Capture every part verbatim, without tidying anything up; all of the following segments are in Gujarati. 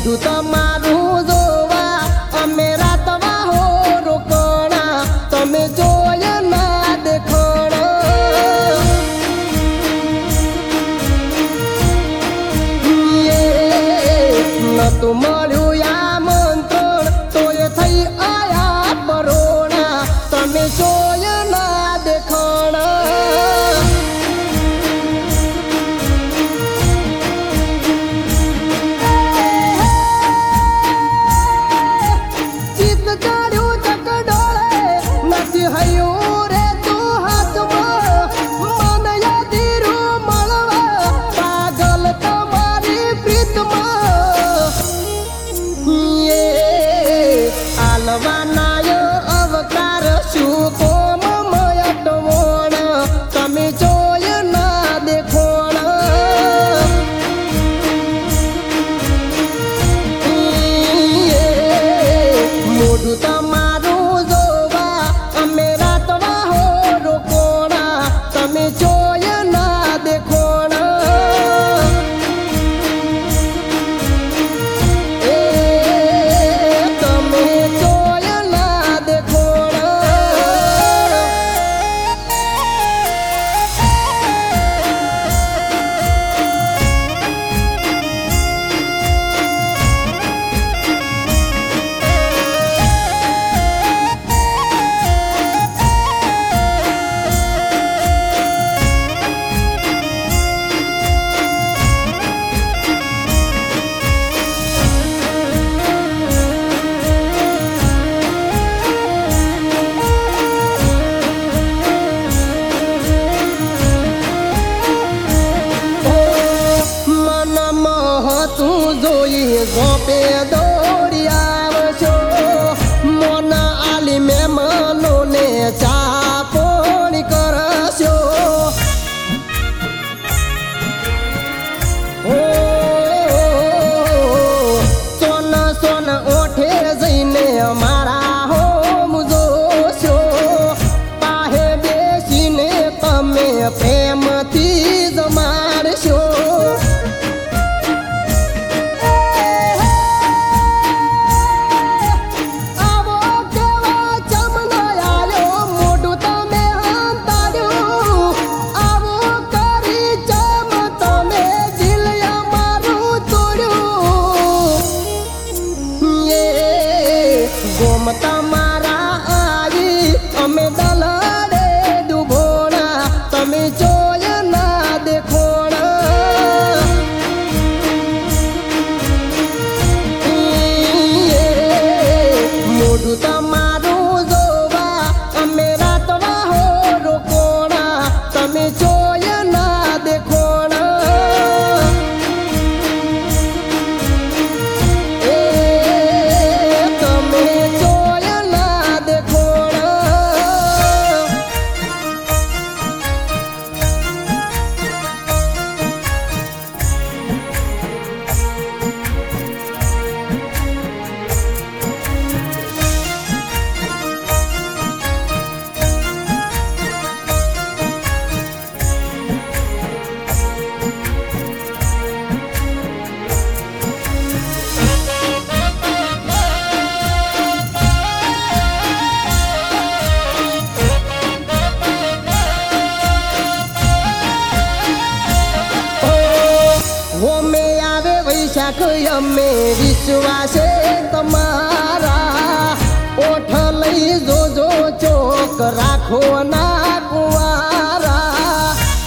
મોઢું તમારું જોવા અમે રાતવા હો રોકણા તમે જોય ના દેખણા નતું મળ્યું આમંત્રણ તોય થઈ આયા પરોણા તમે જોય ના દેખણા અવતાર શું કોમ મયટવણ તમે જોય ના દેખોણ મોઢું તમારું જોવા અમે રાતવા હો રોકોણા તમે જોય ના દેખોણ તું જોઈ ગોપે દોડી આવશો મોના આલી મહેમાનોને ચા પોણી કરશો ઓ સોના સોના ઓઠે જઈને અમારા હોમ જોશો પાહે બેસીને તમે પ્રેમથી જમાડશો તમારા આવી અમે દલડે ડૂબોણા તમે જોય ના દેખોણા મોઢું તમારું જોવા અમે રાતવા હો રોકોણા તમે જોય ના દેખોણા વૈશાખ અમે વિશ્વાસે તમારા ઓઠ લઈ જોજો ચોક રાખો ના કુંવારા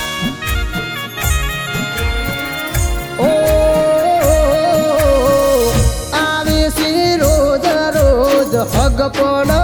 ઓ આવે સી રોજ રોજ હગ પણ